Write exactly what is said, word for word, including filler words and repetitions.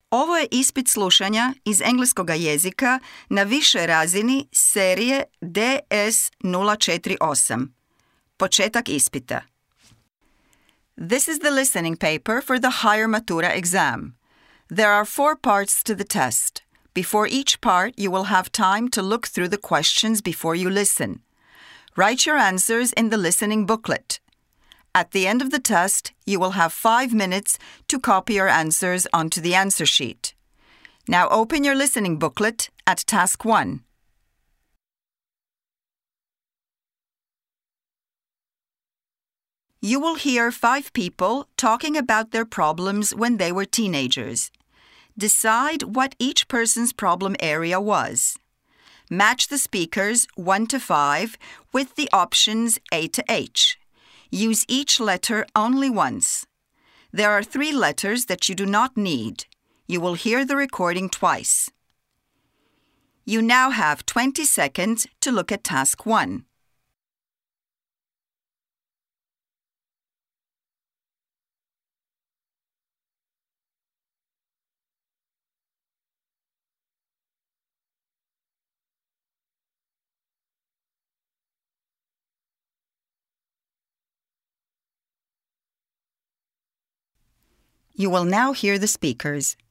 Ovo je ispit slušanja iz engleskog jezika na višoj razini serije D S nula četiri osam. Početak ispita. This is the listening paper for the higher matura exam. There are four parts to the test. Before each part, you will have time to look through the questions before you listen. Write your answers in the listening booklet. At the end of the test, you will have five minutes to copy your answers onto the answer sheet. Now open your listening booklet at task one. You will hear five people talking about their problems when they were teenagers. Decide what each person's problem area was. Match the speakers one to five with the options A to H. Use each letter only once. There are three letters that you do not need. You will hear the recording twice. You now have twenty seconds to look at task one. You will now hear the speakers.